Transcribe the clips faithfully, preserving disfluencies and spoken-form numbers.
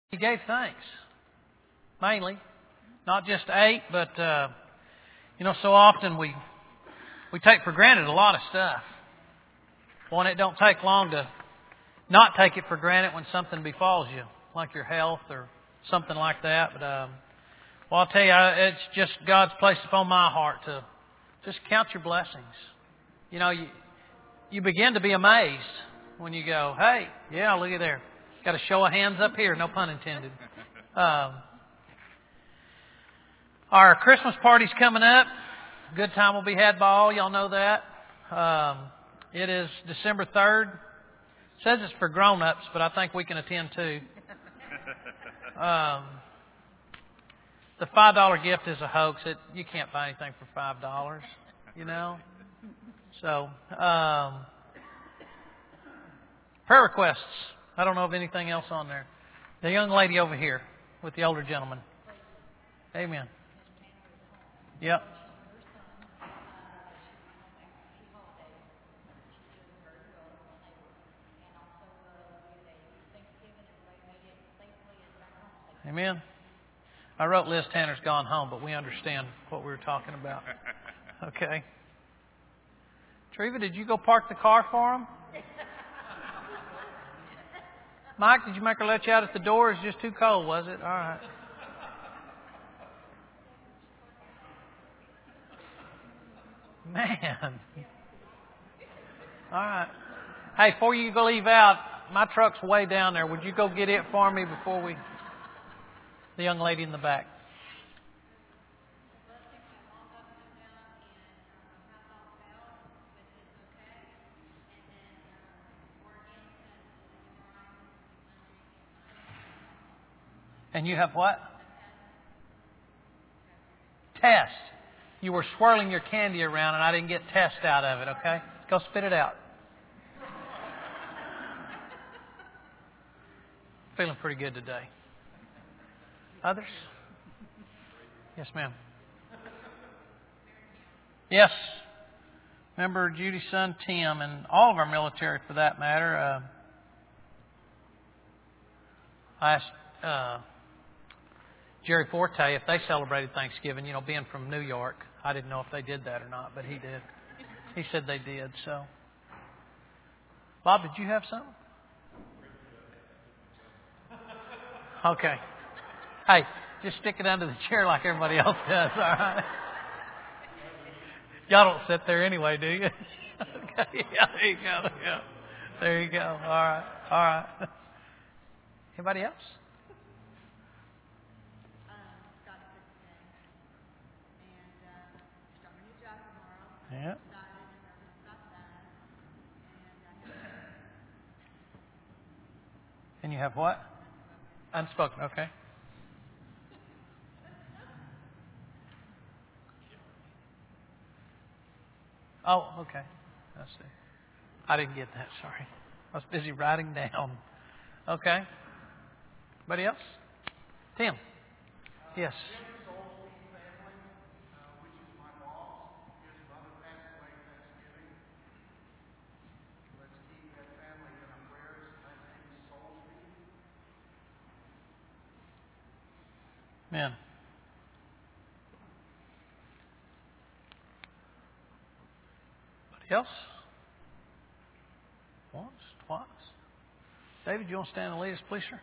He gave thanks, mainly. Not just ate, but, uh, you know, so often we we take for granted a lot of stuff. One, it don't take long to not take it for granted when something befalls you, like your health or something like that. But, um, well, I'll tell you, it's just God's placed upon my heart to just count your blessings. You know, you, you begin to be amazed when you go, hey, yeah, look at there. Got a show of hands up here, no pun intended. Um, our Christmas party's coming up. Good time will be had by all. Y'all know that. Um, it is December third. It says it's for grown-ups, but I think we can attend too. Um, the five dollar gift is a hoax. It, you can't buy anything for five dollars, you know. So, um, prayer requests. I don't know of anything else on there. The young lady over here with the older gentleman. Amen. Yep. Amen. I wrote Liz Tanner's gone home, but we understand what we were talking about. Okay. Treva, did you go park the car for him? Mike, did you make her let you out at the door? It's just too cold, was it? All right. Man. All right. Hey, before you go leave out, my truck's way down there. Would you go get it for me before we... The young lady in the back. And you have what? Test. You were swirling your candy around and I didn't get test out of it, okay? Go spit it out. Feeling pretty good today. Others? Yes, ma'am. Yes. Remember Judy's son Tim and all of our military for that matter. Uh, I asked uh, Jerry Forte if they celebrated Thanksgiving. You know, being from New York, I didn't know if they did that or not, but he did. He said they did. So, Bob, did you have something? Okay. Hey, just stick it under the chair like everybody else does, all right? Y'all don't sit there anyway, do you? Okay, yeah, there you go. Yeah. There you go. All right, all right. Anybody else? Yeah. And you have what? Unspoken, okay. Oh, okay. I see. I didn't get that, sorry. I was busy writing down. Okay. Anybody else? Tim. Yes. Amen. Anybody else? Once, twice. David, you want to stand and lead us, please, sir?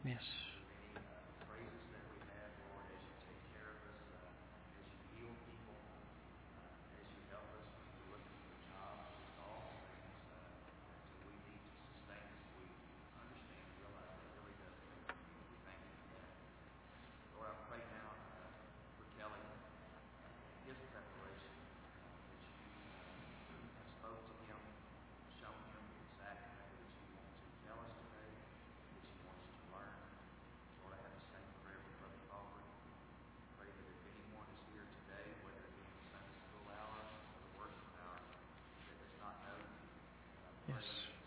Yes. Yes.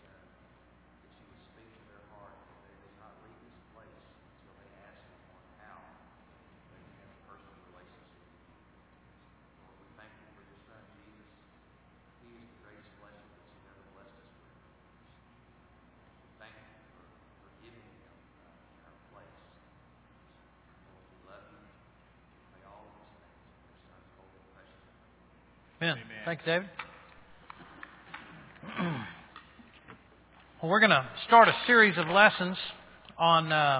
Amen. Amen. Thank you, David. Well, we're going to start a series of lessons on uh,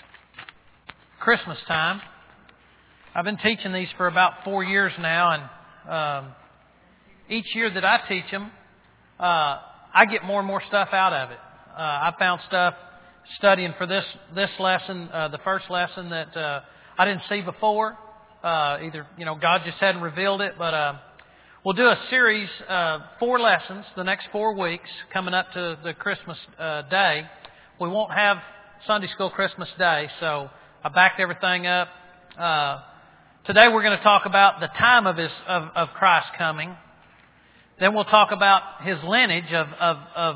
Christmas time. I've been teaching these for about four years now, and um, each year that I teach them, uh, I get more and more stuff out of it. Uh, I found stuff studying for this this lesson, uh, the first lesson that uh, I didn't see before. Uh, either you know God just hadn't revealed it, but uh, we'll do a series, uh, four lessons, the next four weeks, coming up to the Christmas uh, day. We won't have Sunday School Christmas Day, so I backed everything up. Uh, today we're going to talk about the time of his of, of Christ coming. Then we'll talk about his lineage of of, of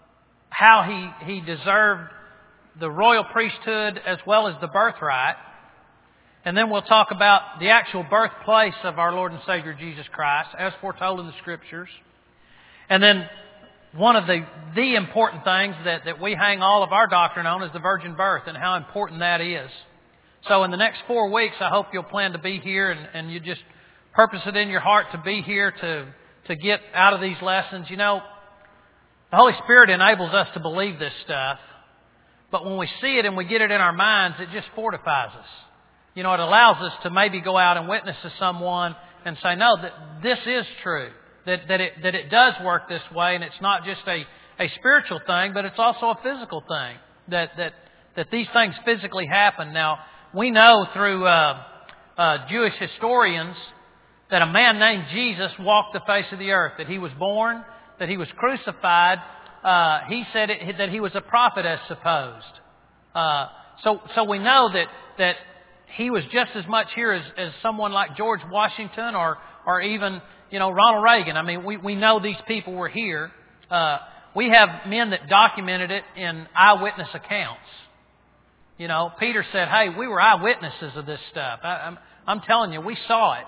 how he he deserved the royal priesthood as well as the birthright. And then we'll talk about the actual birthplace of our Lord and Savior Jesus Christ, as foretold in the Scriptures. And then one of the, the important things that, that we hang all of our doctrine on is the virgin birth and how important that is. So in the next four weeks, I hope you'll plan to be here and, and you just purpose it in your heart to be here to, to get out of these lessons. You know, the Holy Spirit enables us to believe this stuff. But when we see it and we get it in our minds, it just fortifies us. You know, it allows us to maybe go out and witness to someone and say, no, that this is true. That, that, it, that it does work this way, and it's not just a, a spiritual thing, but it's also a physical thing. That, that, that these things physically happen. Now, we know through uh, uh, Jewish historians that a man named Jesus walked the face of the earth. That he was born, that he was crucified. Uh, he said it, that he was a prophet as supposed. Uh, so, so we know that, that he was just as much here as, as someone like George Washington or, or even, you know, Ronald Reagan. I mean, we, we know these people were here. Uh, we have men that documented it in eyewitness accounts. You know, Peter said, hey, we were eyewitnesses of this stuff. I, I'm, I'm telling you, we saw it.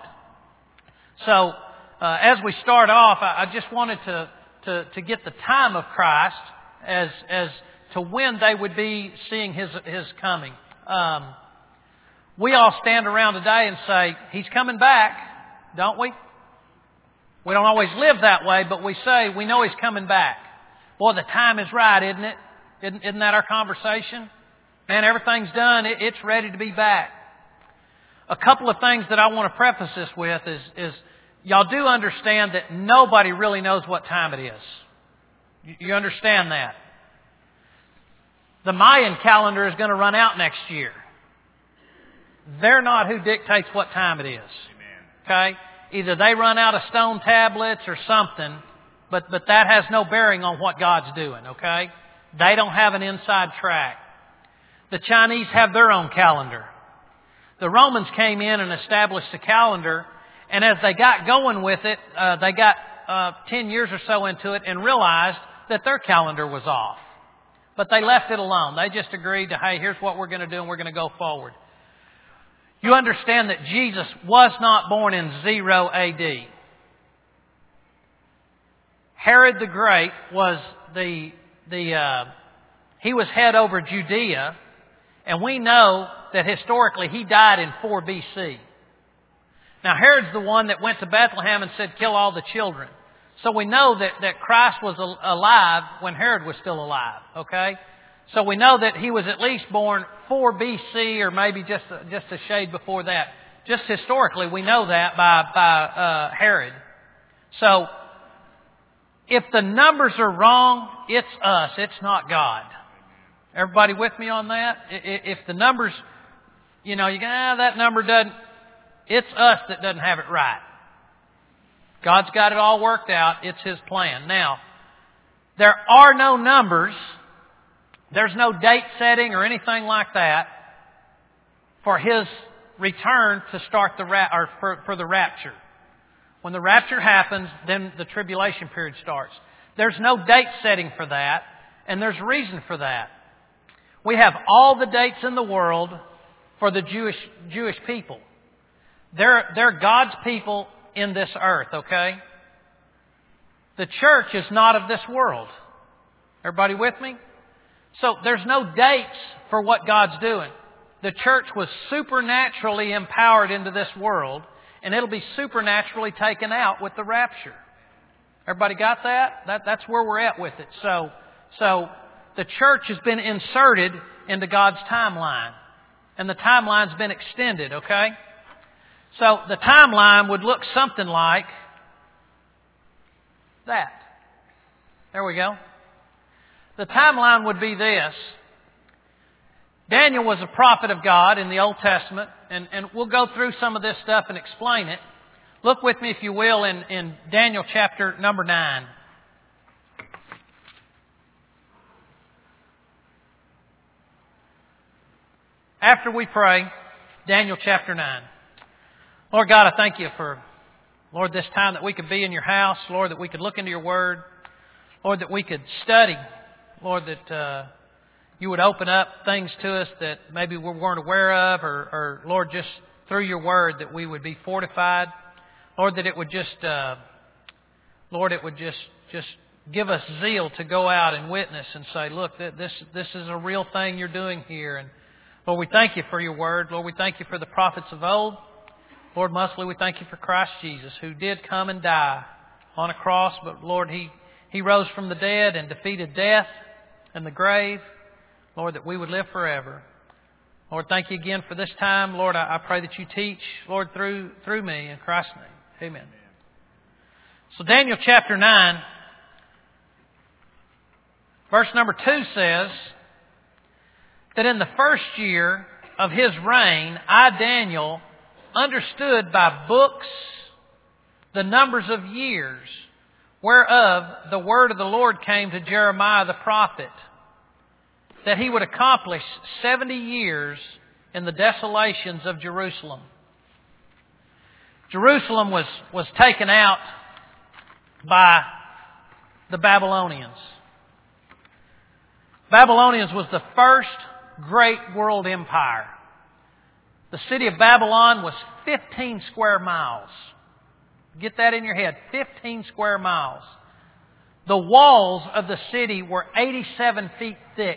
So, uh, as we start off, I, I just wanted to, to, to get the time of Christ as, as to when they would be seeing His, His coming. Um, We all stand around today and say, He's coming back, don't we? We don't always live that way, but we say, we know He's coming back. Boy, the time is right, isn't it? Isn't, isn't that our conversation? Man, everything's done. It, it's ready to be back. A couple of things that I want to preface this with is, is y'all do understand that nobody really knows what time it is. You, you understand that? The Mayan calendar is going to run out next year. They're not who dictates what time it is. Okay? Either they run out of stone tablets or something, but, but that has no bearing on what God's doing. Okay? They don't have an inside track. The Chinese have their own calendar. The Romans came in and established a calendar, and as they got going with it, uh, they got uh, ten years or so into it and realized that their calendar was off. But they left it alone. They just agreed to, hey, here's what we're going to do, and we're going to go forward. You understand that Jesus was not born in zero A D. Herod the Great was the, the uh, he was head over Judea, and we know that historically he died in four B C. Now Herod's the one that went to Bethlehem and said, kill all the children. So we know that, that Christ was alive when Herod was still alive, okay? So we know that he was at least born four B C or maybe just, just a shade before that. Just historically, we know that by, by uh, Herod. So, if the numbers are wrong, it's us. It's not God. Everybody with me on that? If the numbers, you know, you go, ah, that number doesn't, it's us that doesn't have it right. God's got it all worked out. It's His plan. Now, there are no numbers. There's no date setting or anything like that for His return to start the ra- or for, for the rapture. When the rapture happens, then the tribulation period starts. There's no date setting for that, and there's reason for that. We have all the dates in the world for the Jewish Jewish people. They're, they're God's people in this earth, okay? The church is not of this world. Everybody with me? So there's no dates for what God's doing. The church was supernaturally empowered into this world, and it'll be supernaturally taken out with the rapture. Everybody got that? That that's where we're at with it. So, so the church has been inserted into God's timeline, and the timeline's been extended, okay? So the timeline would look something like that. There we go. The timeline would be this. Daniel was a prophet of God in the Old Testament, and, and we'll go through some of this stuff and explain it. Look with me, if you will, in, in Daniel chapter number nine. After we pray, Daniel chapter nine. Lord God, I thank You for, Lord, this time that we could be in Your house. Lord, that we could look into Your Word. Lord, that we could study. Lord, that uh, You would open up things to us that maybe we weren't aware of, or, or Lord, just through Your Word that we would be fortified. Lord, that it would just, uh, Lord, it would just just give us zeal to go out and witness and say, look, this this is a real thing You're doing here. And Lord, we thank You for Your Word. Lord, we thank You for the prophets of old. Lord, mostly we thank You for Christ Jesus, who did come and die on a cross, but Lord, He, he rose from the dead and defeated death and the grave. Lord, that we would live forever. Lord, thank You again for this time. Lord, I, I pray that You teach, Lord, through through me in Christ's name. Amen. So Daniel chapter nine, verse number two says that in the first year of his reign, I, Daniel, understood by books the numbers of years, whereof the word of the Lord came to Jeremiah the prophet, that he would accomplish seventy years in the desolations of Jerusalem. Jerusalem was, was taken out by the Babylonians. Babylonians was the first great world empire. The city of Babylon was fifteen square miles. Get that in your head, fifteen square miles. The walls of the city were eighty-seven feet thick.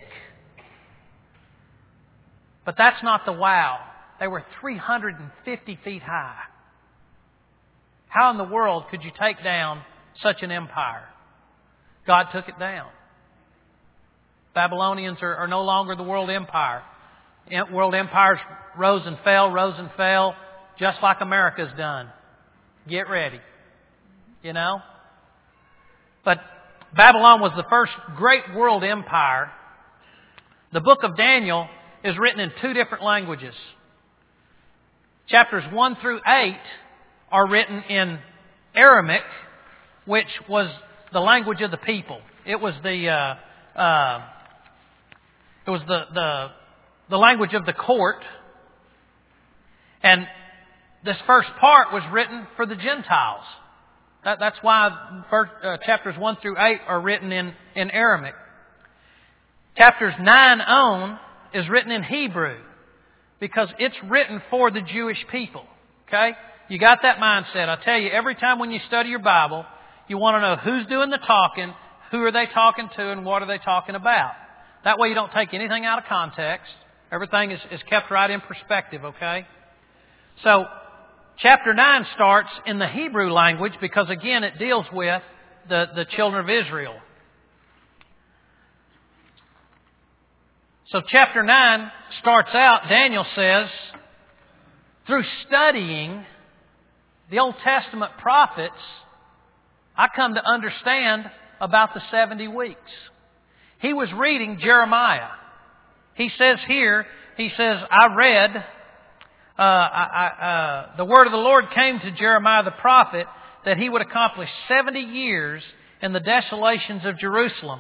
But that's not the wow. They were three hundred fifty feet high. How in the world could you take down such an empire? God took it down. Babylonians are, are no longer the world empire. World empires rose and fell, rose and fell, just like America's done. Get ready. You know? But Babylon was the first great world empire. The book of Daniel is written in two different languages. Chapters one through eight are written in Aramaic, which was the language of the people. It was the uh, uh, it was the, the the language of the court, and this first part was written for the Gentiles. That, that's why first, uh, chapters one through eight are written in in Aramaic. Chapters nine on is written in Hebrew because it's written for the Jewish people. Okay? You got that mindset. I tell you, every time when you study your Bible, you want to know who's doing the talking, who are they talking to, and what are they talking about. That way you don't take anything out of context. Everything is, is kept right in perspective, okay? So, chapter nine starts in the Hebrew language because, again, it deals with the, the children of Israel. So chapter nine starts out, Daniel says, through studying the Old Testament prophets, I come to understand about the seventy weeks. He was reading Jeremiah. He says here, he says, I read, uh, I, I, uh, the word of the Lord came to Jeremiah the prophet that he would accomplish seventy years in the desolations of Jerusalem.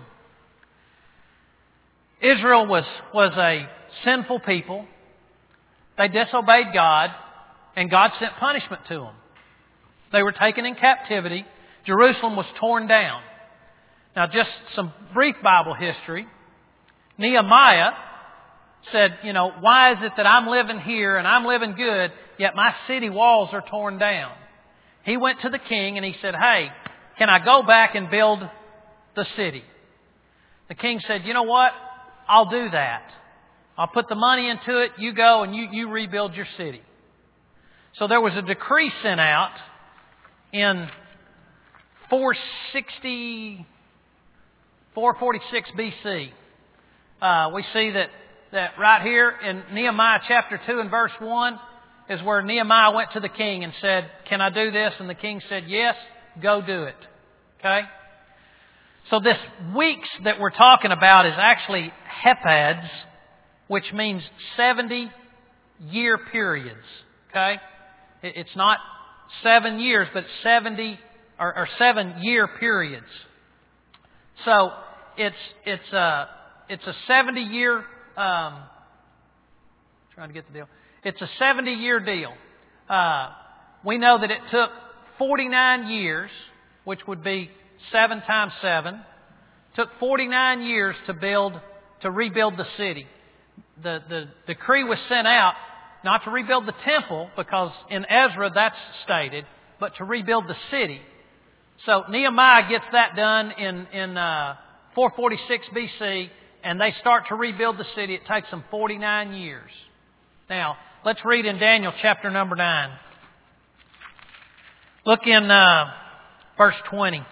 Israel was, was a sinful people. They disobeyed God, and God sent punishment to them. They were taken in captivity. Jerusalem was torn down. Now, just some brief Bible history. Nehemiah said, you know, why is it that I'm living here and I'm living good, yet my city walls are torn down? He went to the king and he said, hey, can I go back and build the city? The king said, you know what? I'll do that. I'll put the money into it. You go and you, you rebuild your city. So there was a decree sent out in four sixty, four forty-six B C. Uh, we see that, that right here in Nehemiah chapter two and verse one is where Nehemiah went to the king and said, can I do this? And the king said, yes, go do it. Okay? So this weeks that we're talking about is actually hepads, which means seventy year periods. Okay? It's not seven years, but seventy or, or seven year periods. So it's it's a it's a seventy year. Um, trying to get the deal. It's a seventy year deal. Uh, we know that it took forty-nine years, which would be seven times seven. Took forty-nine years to build to rebuild the city. The the decree was sent out not to rebuild the temple, because in Ezra that's stated, but to rebuild the city. So Nehemiah gets that done in in uh, four forty-six B C, and they start to rebuild the city. It takes them forty-nine years. Now let's read in Daniel chapter number nine. Look in uh, verse twenty.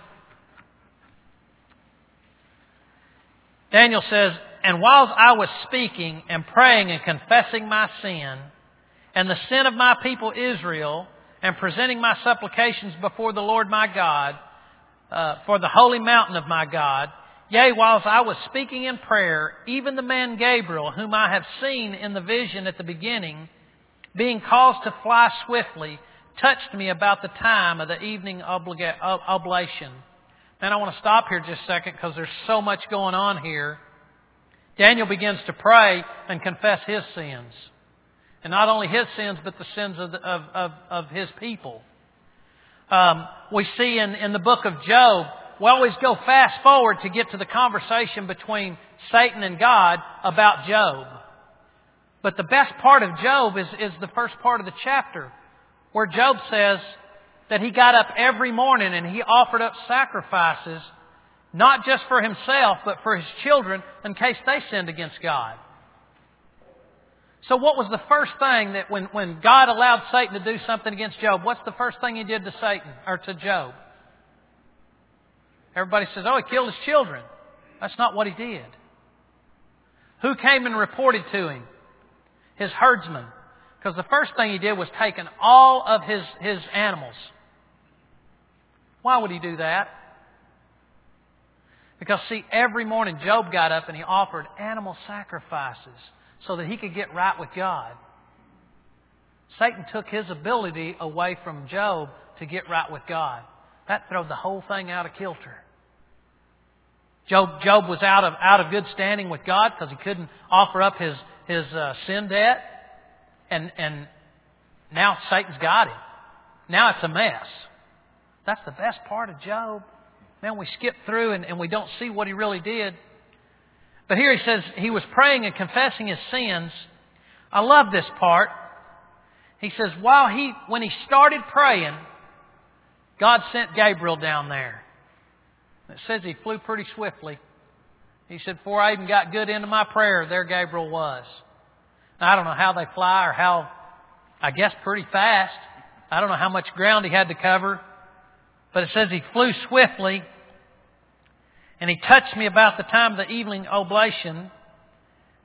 Daniel says, and whilst I was speaking and praying and confessing my sin and the sin of my people Israel, and presenting my supplications before the Lord my God, uh, for the holy mountain of my God, yea, whilst I was speaking in prayer, even the man Gabriel, whom I have seen in the vision at the beginning, being caused to fly swiftly, touched me about the time of the evening obliga- oblation. And I want to stop here just a second, because there's so much going on here. Daniel begins to pray and confess his sins. And not only his sins, but the sins of, the, of, of, of his people. Um, we see in, in the book of Job, we always go fast forward to get to the conversation between Satan and God about Job. But the best part of Job is, is the first part of the chapter, where Job says that he got up every morning and he offered up sacrifices, not just for himself, but for his children in case they sinned against God. So what was the first thing that when, when God allowed Satan to do something against Job, what's the first thing he did to Satan, or to Job? Everybody says, oh, he killed his children. That's not what he did. Who came and reported to him? His herdsmen. Because the first thing he did was taken all of his, his animals. Why would he do that? Because, see, every morning Job got up and he offered animal sacrifices so that he could get right with God. Satan took his ability away from Job to get right with God. That threw the whole thing out of kilter. Job, Job was out of, out of good standing with God because he couldn't offer up his, his uh, sin debt. And, and now Satan's got him. Now it's a mess. That's the best part of Job. Man, we skip through and, and we don't see what he really did. But here he says he was praying and confessing his sins. I love this part. He says, while he, when he started praying, God sent Gabriel down there. It says he flew pretty swiftly. He said, before I even got good into my prayer, there Gabriel was. Now, I don't know how they fly or how, I guess pretty fast. I don't know how much ground he had to cover. But it says he flew swiftly, and he touched me about the time of the evening oblation.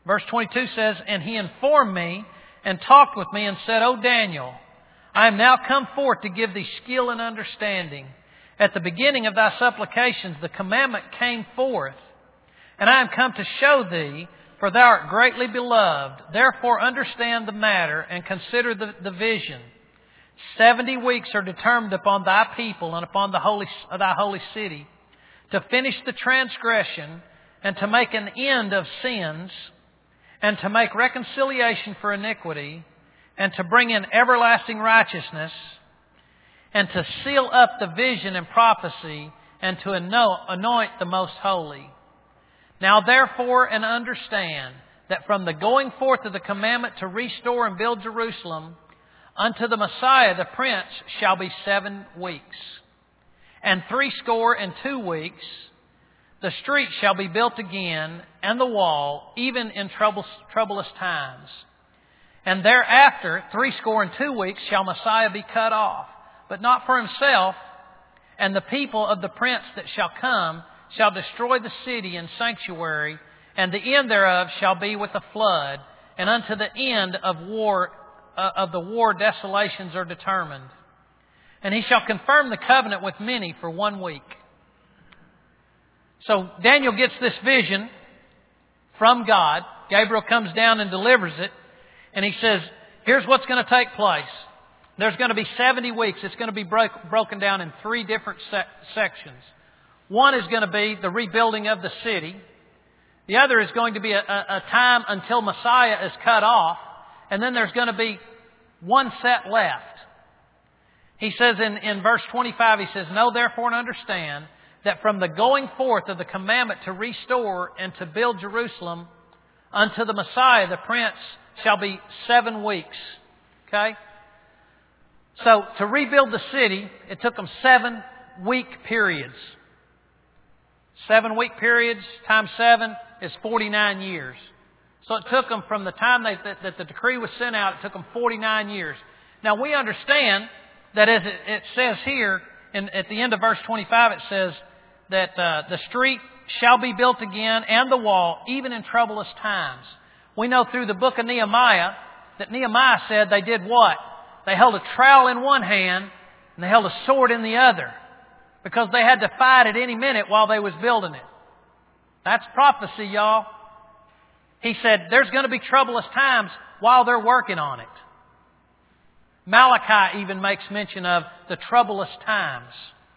Verse twenty-two says, "And he informed me and talked with me and said, O Daniel, I am now come forth to give thee skill and understanding. At the beginning of thy supplications the commandment came forth, and I am come to show thee, for thou art greatly beloved. Therefore understand the matter and consider the, the vision. Seventy weeks are determined upon thy people and upon the holy, thy holy city, to finish the transgression and to make an end of sins, and to make reconciliation for iniquity, and to bring in everlasting righteousness, and to seal up the vision and prophecy, and to anoint the most holy. Now therefore and understand that from the going forth of the commandment to restore and build Jerusalem unto the Messiah the Prince shall be seven weeks. And threescore and two weeks the street shall be built again, and the wall, even in troublous, troublous times. And thereafter, threescore and two weeks shall Messiah be cut off, but not for himself. And the people of the Prince that shall come shall destroy the city and sanctuary, and the end thereof shall be with a flood, and unto the end of war uh, of the war desolations are determined. And he shall confirm the covenant with many for one week." So Daniel gets this vision from God. Gabriel comes down and delivers it. And he says, here's what's going to take place. There's going to be seventy weeks. It's going to be broke, broken down in three different sec- sections. One is going to be the rebuilding of the city. The other is going to be a, a, a time until Messiah is cut off. And then there's going to be one set left. He says in, in verse twenty-five, he says, "Know therefore and understand that from the going forth of the commandment to restore and to build Jerusalem unto the Messiah, the Prince, shall be seven weeks." Okay? So, to rebuild the city, it took them seven week periods. Seven week periods times seven is forty-nine years. So it took them from the time they, that, that the decree was sent out, it took them forty-nine years. Now we understand that as it, it says here, in, at the end of verse twenty-five, it says that uh, the street shall be built again and the wall, even in troublous times. We know through the book of Nehemiah that Nehemiah said they did what? They held a trowel in one hand and they held a sword in the other, because they had to fight at any minute while they was building it. That's prophecy, y'all. He said there's going to be troublous times while they're working on it. Malachi even makes mention of the troublous times.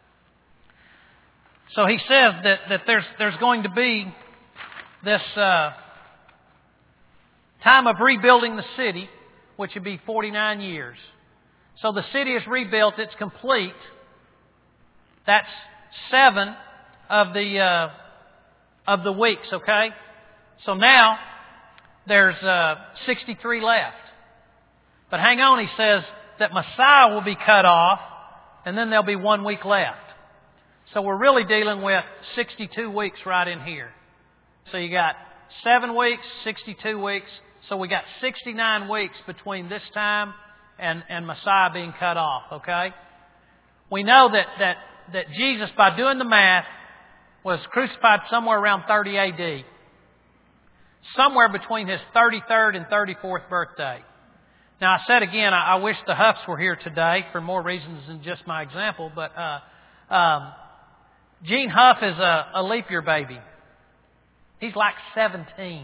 So he says that, that there's, there's going to be this uh, time of rebuilding the city, which would be forty-nine years. So the city is rebuilt, it's complete. That's seven of the uh, of the weeks, okay? So now there's uh, sixty-three left. But hang on, he says that Messiah will be cut off, and then there'll be one week left. So we're really dealing with sixty-two weeks right in here. So you got seven weeks, sixty-two weeks. So we got sixty-nine weeks between this time and, and Messiah being cut off, okay? We know that, that, that Jesus, by doing the math, was crucified somewhere around thirty A D. Somewhere between his thirty-third and thirty-fourth birthday. Now I said again, I, I wish the Huffs were here today for more reasons than just my example, but uh, um, Gene Huff is a, a leap year baby. He's like seventeen.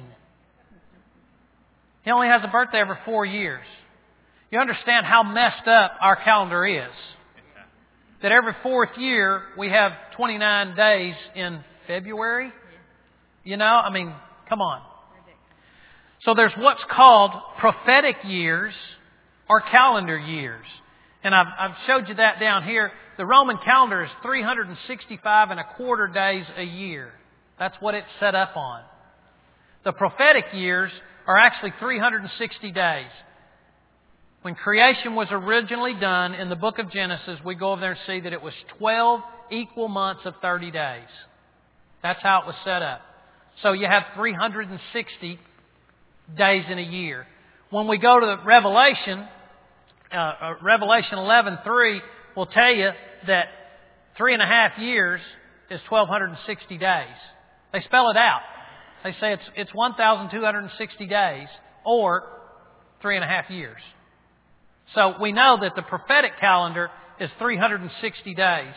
He only has a birthday every four years. You understand how messed up our calendar is. That every fourth year we have twenty-nine days in February. You know, I mean, come on. So there's what's called prophetic years or calendar years. And I've, I've showed you that down here. The Roman calendar is three hundred sixty-five and a quarter days a year. That's what it's set up on. The prophetic years are actually three hundred sixty days. When creation was originally done in the book of Genesis, we go over there and see that it was twelve equal months of thirty days. That's how it was set up. So you have three hundred sixty days in a year. When we go to the Revelation, uh, Revelation eleven three will tell you that three and a half years is twelve sixty days. They spell it out. They say it's it's one thousand two hundred sixty days, or three and a half years. So we know that the prophetic calendar is three hundred sixty days.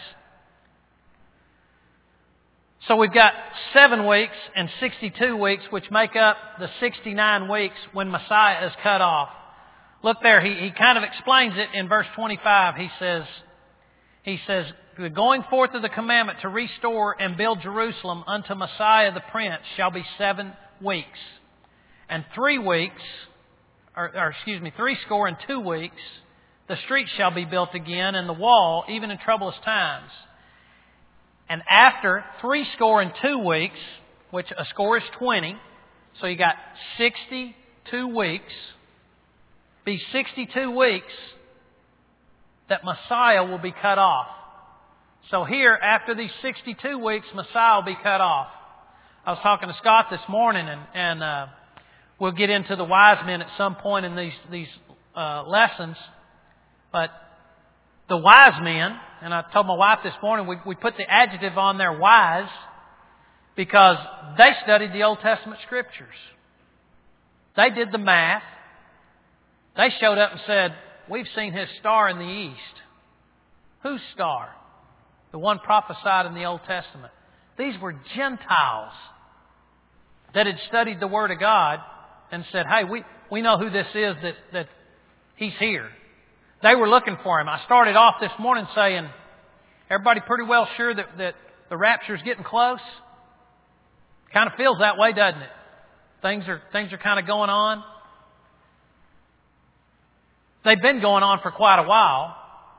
So we've got seven weeks and sixty-two weeks, which make up the sixty-nine weeks when Messiah is cut off. Look there, he, he kind of explains it in verse twenty-five. He says, he says, the going forth of the commandment to restore and build Jerusalem unto Messiah the Prince shall be seven weeks. And three weeks, or, or excuse me, three score and two weeks, the streets shall be built again, and the wall, even in troublous times. And after three score and two weeks, which a score is twenty, so you got sixty-two weeks, be sixty-two weeks that Messiah will be cut off. So here, after these sixty-two weeks, Messiah will be cut off. I was talking to Scott this morning, and, and uh, we'll get into the wise men at some point in these, these uh, lessons. But the wise men, and I told my wife this morning, we, we put the adjective on there, wise, because they studied the Old Testament Scriptures. They did the math. They showed up and said, we've seen His star in the east. Whose star? The one prophesied in the Old Testament. These were Gentiles that had studied the Word of God and said, hey, we, we know who this is, that, that He's here. They were looking for Him. I started off this morning saying, everybody pretty well sure that, that the rapture's getting close? Kind of feels that way, doesn't it? Things are, things are kind of going on. They've been going on for quite a while.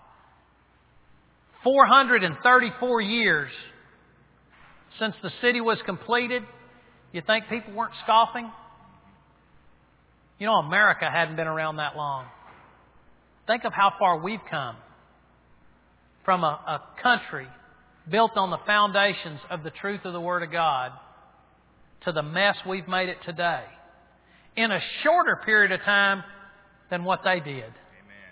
four hundred thirty-four years since the city was completed. You think people weren't scoffing? You know, America hadn't been around that long. Think of how far we've come from a, a country built on the foundations of the truth of the Word of God to the mess we've made it today in a shorter period of time than what they did. Amen.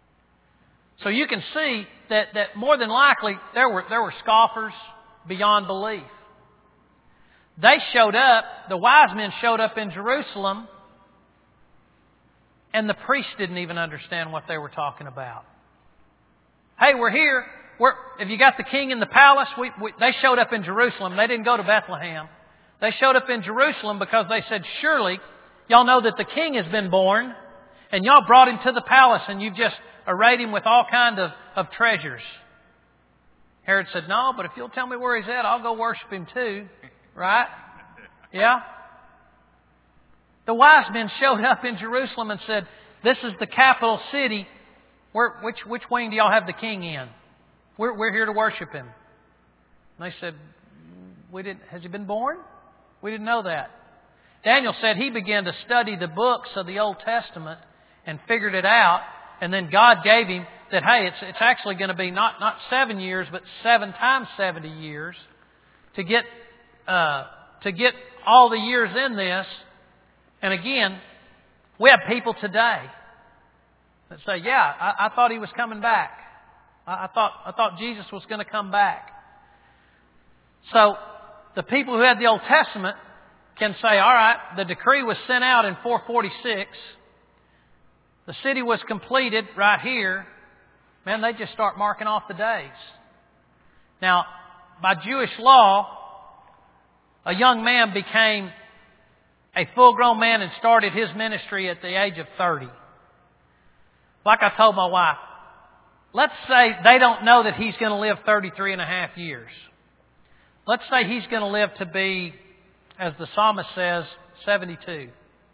So you can see that, that more than likely there were, there were scoffers beyond belief. They showed up, the wise men showed up in Jerusalem, and the priests didn't even understand what they were talking about. Hey, we're here. We're, have you got the king in the palace? We, we, they showed up in Jerusalem. They didn't go to Bethlehem. They showed up in Jerusalem because they said, surely y'all know that the king has been born, and y'all brought him to the palace, and you've just arrayed him with all kinds of, of treasures. Herod said, no, but if you'll tell me where he's at, I'll go worship him too. Right? Yeah? The wise men showed up in Jerusalem and said, this is the capital city. Where, which, which wing do y'all have the king in? We're, we're here to worship him. And they said, we didn't, has he been born? We didn't know that. Daniel said he began to study the books of the Old Testament and figured it out. And then God gave him that, hey, it's, it's actually going to be not, not seven years, but seven times seventy years to get, uh, to get all the years in this. And again, we have people today that say, yeah, I, I thought He was coming back. I, I thought, I thought Jesus was going to come back. So the people who had the Old Testament can say, all right, the decree was sent out in four forty-six. The city was completed right here. Man, they just start marking off the days. Now, by Jewish law, a young man became a full-grown man and started his ministry at the age of thirty. Like I told my wife, let's say they don't know that he's going to live thirty-three and a half years. Let's say he's going to live to be, as the psalmist says, seventy-two.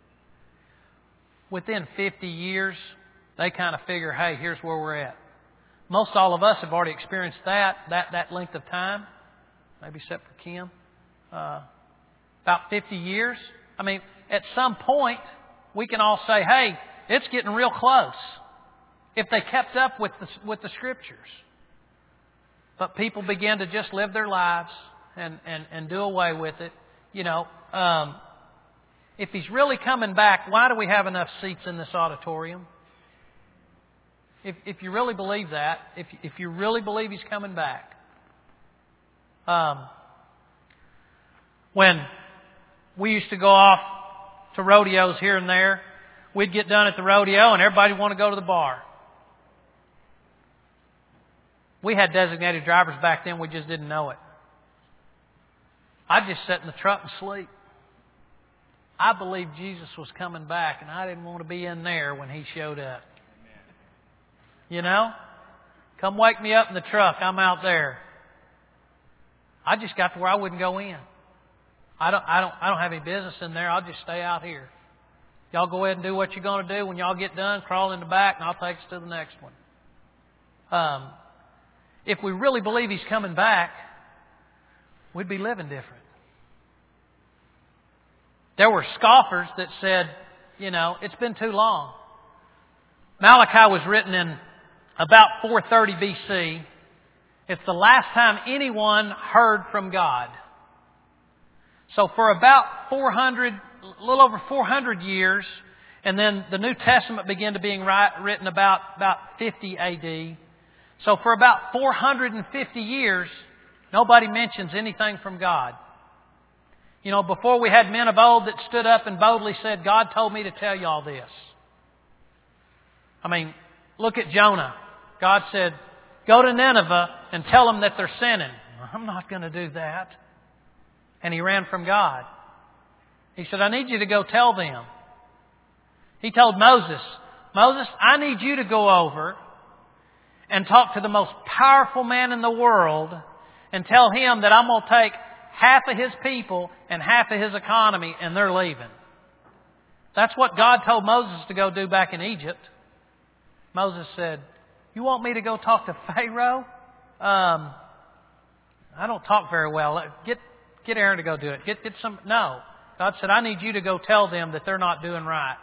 Within fifty years, they kind of figure, hey, here's where we're at. Most all of us have already experienced that, that, that length of time, maybe except for Kim. Uh, about fifty years. I mean, at some point, we can all say, hey, it's getting real close. If they kept up with the, with the Scriptures. But people began to just live their lives and, and, and do away with it. You know, um, if He's really coming back, why do we have enough seats in this auditorium? If, if you really believe that, if, if you really believe He's coming back. Um, when we used to go off to rodeos here and there. We'd get done at the rodeo and everybody would want to go to the bar. We had designated drivers back then, we just didn't know it. I'd just sit in the truck and sleep. I believed Jesus was coming back and I didn't want to be in there when He showed up. You know? Come wake me up in the truck, I'm out there. I just got to where I wouldn't go in. I don't, I don't, I don't have any business in there. I'll just stay out here. Y'all go ahead and do what you're going to do. When y'all get done, crawl in the back and I'll take us to the next one. Um, if we really believe He's coming back, we'd be living different. There were scoffers that said, you know, it's been too long. Malachi was written in about four thirty B C. It's the last time anyone heard from God. So for about four hundred, a little over four hundred years, and then the New Testament began to being written about, about fifty A D. So for about four hundred fifty years, nobody mentions anything from God. You know, before we had men of old that stood up and boldly said, God told me to tell you all this. I mean, look at Jonah. God said, go to Nineveh and tell them that they're sinning. I'm not going to do that. And he ran from God. He said, I need you to go tell them. He told Moses, Moses, I need you to go over and talk to the most powerful man in the world and tell him that I'm going to take half of his people and half of his economy and they're leaving. That's what God told Moses to go do back in Egypt. Moses said, you want me to go talk to Pharaoh? Um, I don't talk very well. Get get Aaron to go do it. Get get some. No. God said, I need you to go tell them that they're not doing right.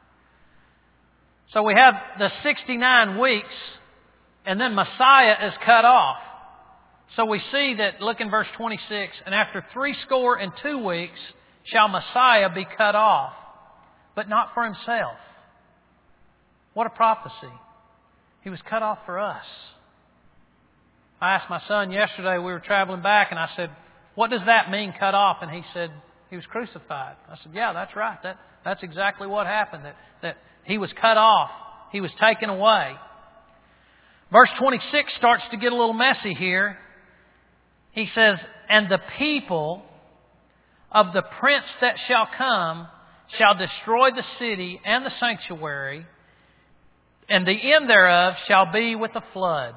So we have the sixty-nine weeks, and then Messiah is cut off. So we see that, look in verse twenty-six, and after three score and two weeks shall Messiah be cut off, but not for himself. What a prophecy. He was cut off for us. I asked my son yesterday, we were traveling back, and I said, what does that mean, cut off? And he said, he was crucified. I said, yeah, that's right. That, that's exactly what happened, that, that he was cut off. He was taken away. Verse twenty-six starts to get a little messy here. He says, and the people of the prince that shall come shall destroy the city and the sanctuary, and the end thereof shall be with a flood.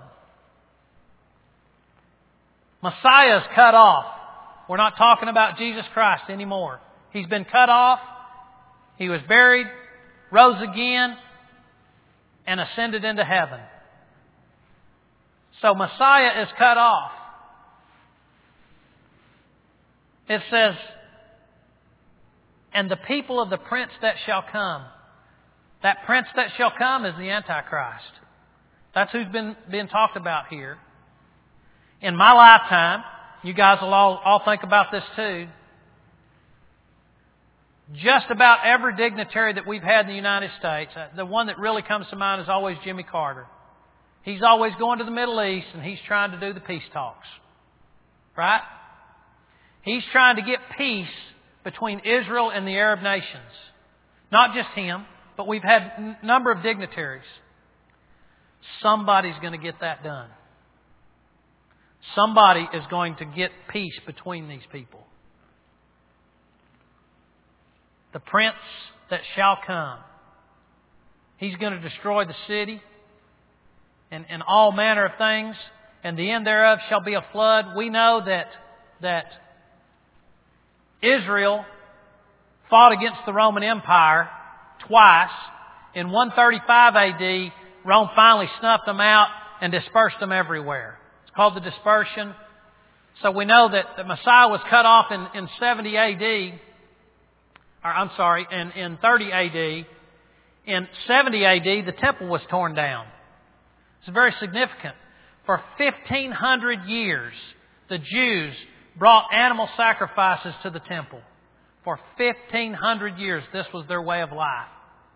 Messiah is cut off. We're not talking about Jesus Christ anymore. He's been cut off. He was buried, rose again, and ascended into heaven. So Messiah is cut off. It says, and the people of the prince that shall come. That prince that shall come is the Antichrist. That's who's been being talked about here. In my lifetime, you guys will all, all think about this too. Just about every dignitary that we've had in the United States, the one that really comes to mind is always Jimmy Carter. He's always going to the Middle East and he's trying to do the peace talks. Right? He's trying to get peace between Israel and the Arab nations. Not just him, but we've had a number of dignitaries. Somebody's going to get that done. Somebody is going to get peace between these people. The prince that shall come. He's going to destroy the city and, and all manner of things. And the end thereof shall be a flood. We know that, that Israel fought against the Roman Empire twice. In one thirty-five A D, Rome finally snuffed them out and dispersed them everywhere. It's called the dispersion. So we know that the Messiah was cut off in, in seventy A D, or I'm sorry, in, in thirty A D. In seventy A D, the temple was torn down. It's very significant. For fifteen hundred years, the Jews brought animal sacrifices to the temple. For fifteen hundred years, this was their way of life.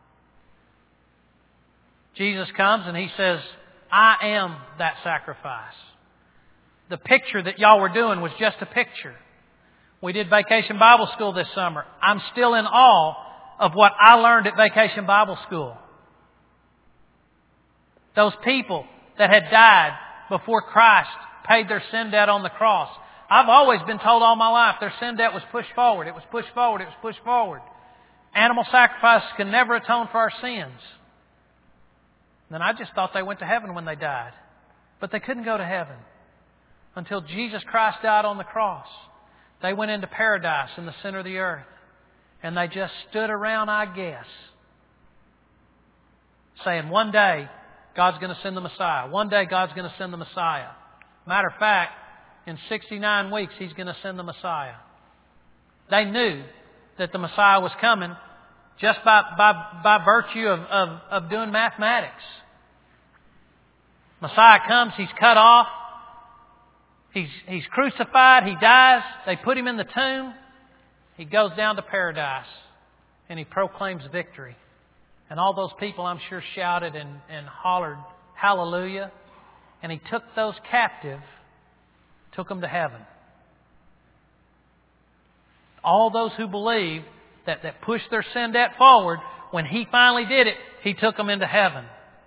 Jesus comes and He says, I am that sacrifice. The picture that y'all were doing was just a picture. We did Vacation Bible School this summer. I'm still in awe of what I learned at Vacation Bible School. Those people that had died before Christ paid their sin debt on the cross. I've always been told all my life their sin debt was pushed forward. It was pushed forward. It was pushed forward. Animal sacrifices can never atone for our sins. Then I just thought they went to heaven when they died. But they couldn't go to heaven until Jesus Christ died on the cross. They went into paradise in the center of the earth. And they just stood around, I guess, saying one day God's going to send the Messiah. One day God's going to send the Messiah. Matter of fact, in sixty-nine weeks He's going to send the Messiah. They knew that the Messiah was coming just by, by, by virtue of, of, of doing mathematics. Messiah comes, He's cut off. He's, he's crucified, He dies, they put Him in the tomb. He goes down to paradise and He proclaims victory. And all those people, I'm sure, shouted and, and hollered, hallelujah. And He took those captive, took them to heaven. All those who believed that, that pushed their sin debt forward, when He finally did it, He took them into heaven.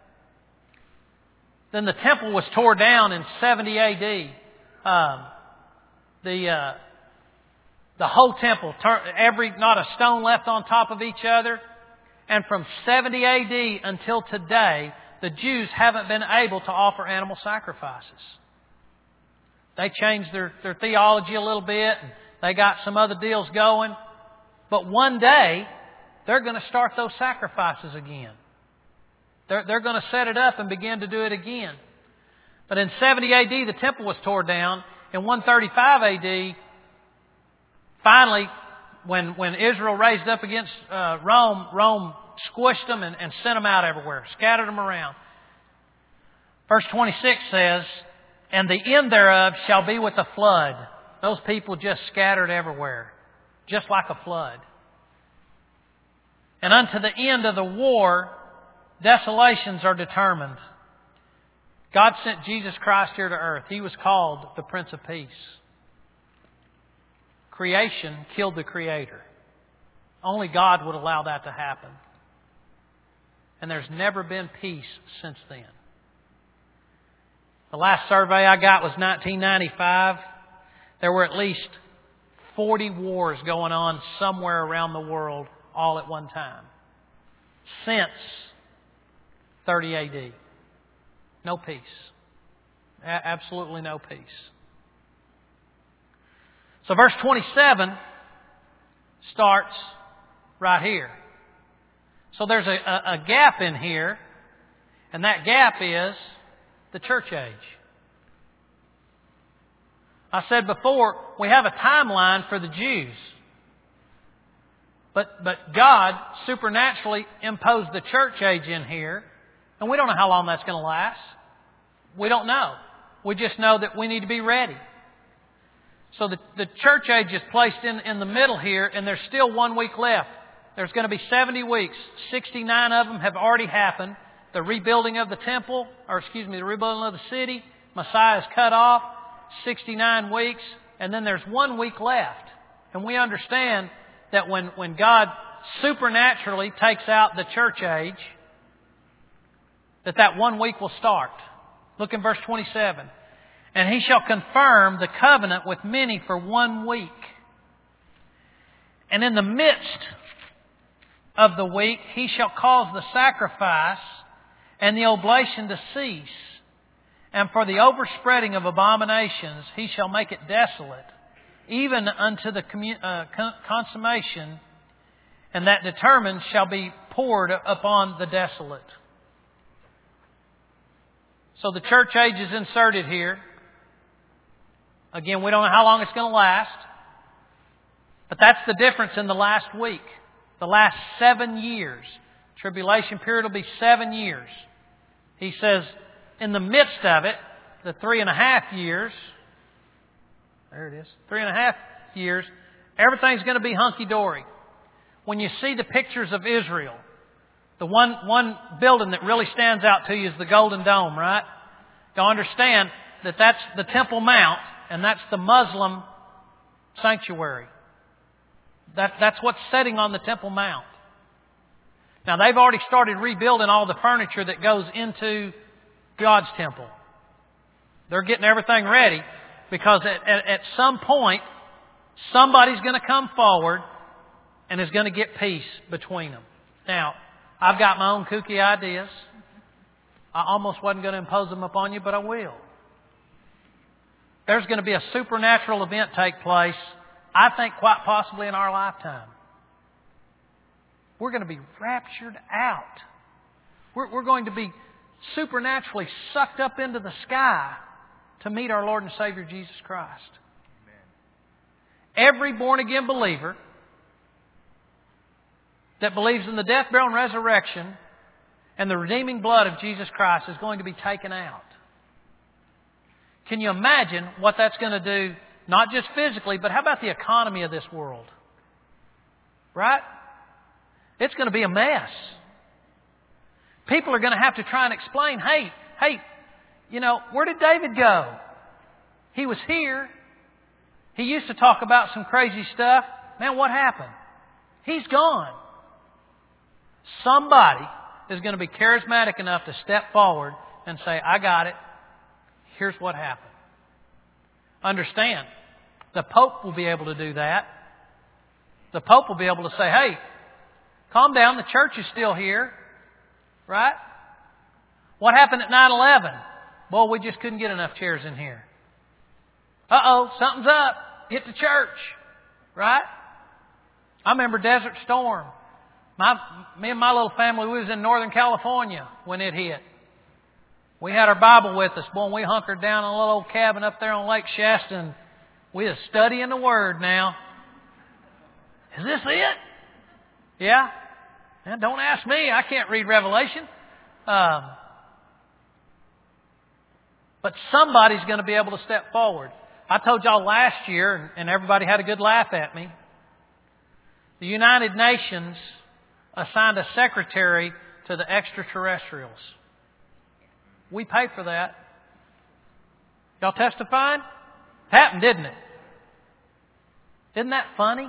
Then the temple was torn down in seventy A D. Um, the uh, the whole temple, every not a stone left on top of each other. And from seventy A D until today, the Jews haven't been able to offer animal sacrifices. They changed their, their theology a little bit, and they got some other deals going. But one day, they're going to start those sacrifices again. They're, they're going to set it up and begin to do it again. But in seventy A D, the temple was torn down. In one thirty-five A D, finally, when, when Israel raised up against uh, Rome, Rome squished them and, and sent them out everywhere, scattered them around. Verse twenty-six says, and the end thereof shall be with a flood. Those people just scattered everywhere, just like a flood. And unto the end of the war, desolations are determined. God sent Jesus Christ here to earth. He was called the Prince of Peace. Creation killed the Creator. Only God would allow that to happen. And there's never been peace since then. The last survey I got was nineteen ninety-five. There were at least forty wars going on somewhere around the world all at one time. Since thirty A D. No peace. A- absolutely no peace. So verse twenty-seven starts right here. So there's a, a, a gap in here, and that gap is the church age. I said before, we have a timeline for the Jews. But, but God supernaturally imposed the church age in here, and we don't know how long that's going to last. We don't know. We just know that we need to be ready. So the, the church age is placed in, in the middle here, and there's still one week left. There's going to be seventy weeks. sixty-nine of them have already happened. The rebuilding of the temple, or excuse me, the rebuilding of the city, Messiah is cut off, sixty-nine weeks, and then there's one week left. And we understand that when, when God supernaturally takes out the church age, that that one week will start. Look in verse twenty-seven. And He shall confirm the covenant with many for one week. And in the midst of the week, He shall cause the sacrifice and the oblation to cease. And for the overspreading of abominations, He shall make it desolate, even unto the commu- uh, consummation, and that determined shall be poured upon the desolate. So the church age is inserted here. Again, we don't know how long it's going to last. But that's the difference in the last week. The last seven years. Tribulation period will be seven years. He says, in the midst of it, the three and a half years, there it is, three and a half years, everything's going to be hunky-dory. When you see the pictures of Israel, the one, one building that really stands out to you is the Golden Dome, right? You'll understand that that's the Temple Mount, and that's the Muslim sanctuary. That, that's what's sitting on the Temple Mount. Now, they've already started rebuilding all the furniture that goes into God's temple. They're getting everything ready because at, at, at some point, somebody's going to come forward and is going to get peace between them. Now, I've got my own kooky ideas. I almost wasn't going to impose them upon you, but I will. There's going to be a supernatural event take place, I think quite possibly in our lifetime. We're going to be raptured out. We're, we're going to be supernaturally sucked up into the sky to meet our Lord and Savior Jesus Christ. Amen. Every born-again believer that believes in the death, burial, and resurrection and the redeeming blood of Jesus Christ is going to be taken out. Can you imagine what that's going to do, not just physically, but how about the economy of this world? Right? It's going to be a mess. People are going to have to try and explain, hey, hey, you know, where did David go? He was here. He used to talk about some crazy stuff. Man, what happened? He's gone. Somebody is going to be charismatic enough to step forward and say, I got it. Here's what happened. Understand, the Pope will be able to do that. The Pope will be able to say, hey, calm down, the church is still here. Right? What happened at nine eleven? Well, we just couldn't get enough chairs in here. Uh-oh, something's up. Get to church. Right? I remember Desert Storm. My, me and my little family, we was in Northern California when it hit. We had our Bible with us. Boy, we hunkered down in a little old cabin up there on Lake Shasta, and we was studying the Word now. Is this it? Yeah? And don't ask me. I can't read Revelation. Um, but somebody's going to be able to step forward. I told y'all last year, and everybody had a good laugh at me, the United Nations assigned a secretary to the extraterrestrials. We paid for that. Y'all testifying? Happened, didn't it? Isn't that funny?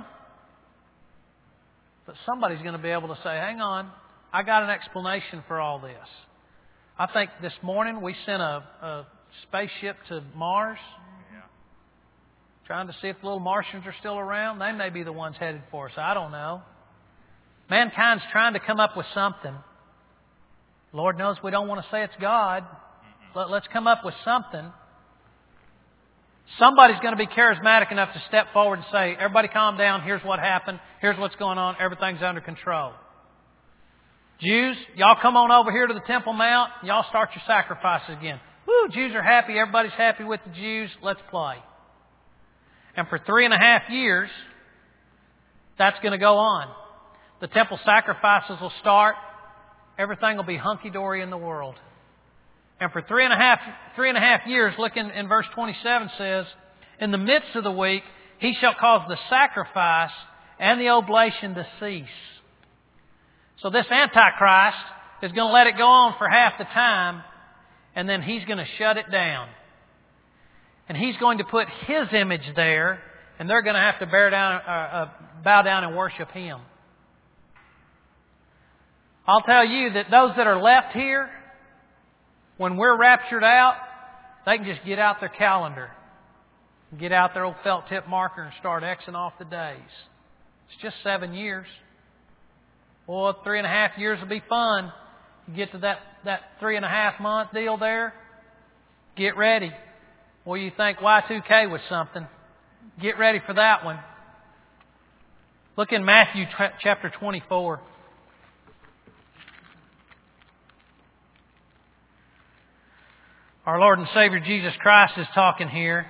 But somebody's going to be able to say, hang on, I got an explanation for all this. I think this morning we sent a, a spaceship to Mars, yeah. trying to see if the little Martians are still around. They may be the ones headed for us. I don't know. Mankind's trying to come up with something. Lord knows we don't want to say it's God. Let, let's come up with something. Somebody's going to be charismatic enough to step forward and say, everybody calm down, here's what happened, here's what's going on, everything's under control. Jews, y'all come on over here to the Temple Mount, and y'all start your sacrifices again. Woo, Jews are happy, everybody's happy with the Jews, let's play. And for three and a half years, that's going to go on. The temple sacrifices will start, everything will be hunky-dory in the world. And for three and a half, three and a half years, look in, in verse twenty-seven says, in the midst of the week, he shall cause the sacrifice and the oblation to cease. So this Antichrist is going to let it go on for half the time, and then he's going to shut it down. And he's going to put his image there, and they're going to have to bear down, uh, uh, bow down and worship him. I'll tell you that those that are left here, when we're raptured out, they can just get out their calendar, get out their old felt tip marker and start Xing off the days. It's just seven years. Well, three and a half years will be fun. You get to that, that three and a half month deal there, get ready. Well, you think Y two K was something. Get ready for that one. Look in Matthew chapter twenty-four. Our Lord and Savior Jesus Christ is talking here.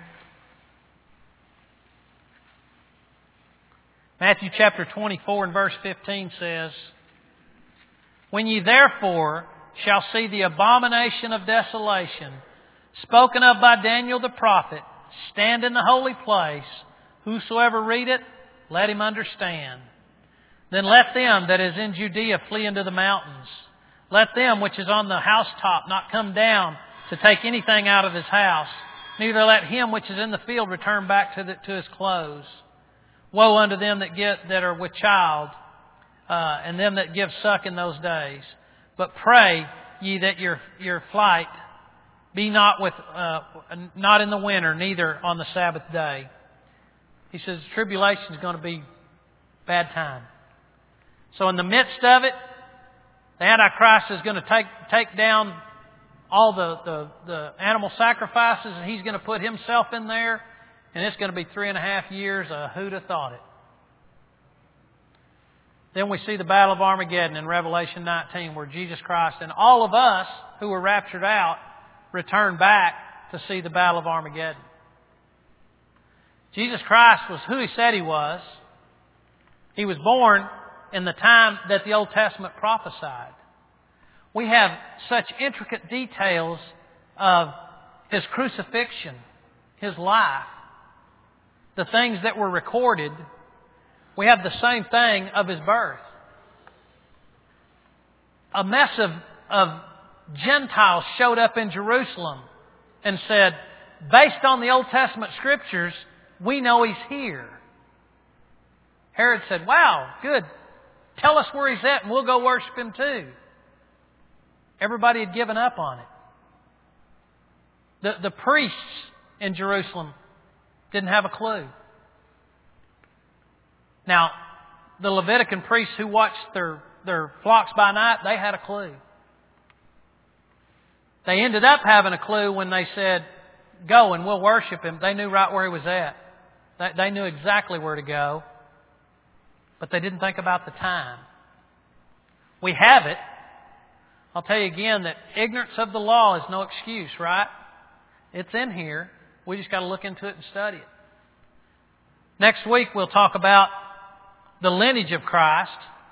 Matthew chapter twenty-four and verse fifteen says, when ye therefore shall see the abomination of desolation, spoken of by Daniel the prophet, stand in the holy place, whosoever read it, let him understand. Then let them that is in Judea flee into the mountains. Let them which is on the housetop not come down to take anything out of his house, neither let him which is in the field return back to, the, to his clothes. Woe unto them that get that are with child, uh, and them that give suck in those days. But pray ye that your your flight be not with uh, not in the winter, neither on the Sabbath day. He says tribulation is going to be bad time. So in the midst of it, the Antichrist is going to take take down all the, the, the animal sacrifices, and he's going to put himself in there, and it's going to be three and a half years. Uh, who'd have thought it? Then we see the Battle of Armageddon in Revelation nineteen, where Jesus Christ and all of us who were raptured out return back to see the Battle of Armageddon. Jesus Christ was who He said He was. He was born in the time that the Old Testament prophesied. We have such intricate details of His crucifixion, His life, the things that were recorded. We have the same thing of His birth. A mess of, of Gentiles showed up in Jerusalem and said, based on the Old Testament Scriptures, we know He's here. Herod said, wow, good. Tell us where He's at and we'll go worship Him too. Everybody had given up on it. The, the priests in Jerusalem didn't have a clue. Now, the Levitican priests who watched their, their flocks by night, they had a clue. They ended up having a clue when they said, go and we'll worship Him. They knew right where He was at. They, they knew exactly where to go. But they didn't think about the time. We have it. I'll tell you again that ignorance of the law is no excuse, right? It's in here. We just got to look into it and study it. Next week we'll talk about the lineage of Christ.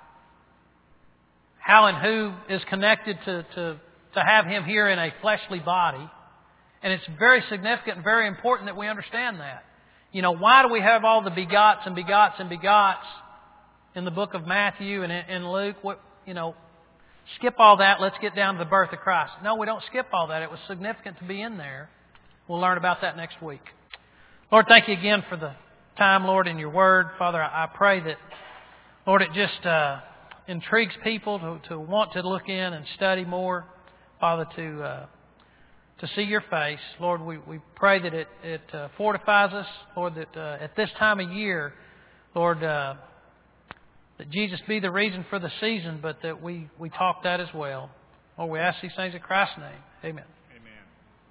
How and who is connected to, to, to have Him here in a fleshly body. And it's very significant and very important that we understand that. You know, why do we have all the begots and begots and begots in the book of Matthew and in Luke? What, you know, skip all that. Let's get down to the birth of Christ. No, we don't skip all that. It was significant to be in there. We'll learn about that next week. Lord, thank you again for the time, Lord, in your word. Father, I pray that, Lord, it just uh, intrigues people to, to want to look in and study more. Father, to uh, to see your face. Lord, we, we pray that it, it uh, fortifies us. Lord, that uh, at this time of year, Lord, uh, that Jesus be the reason for the season, but that we, we talk that as well. Lord, we ask these things in Christ's name. Amen.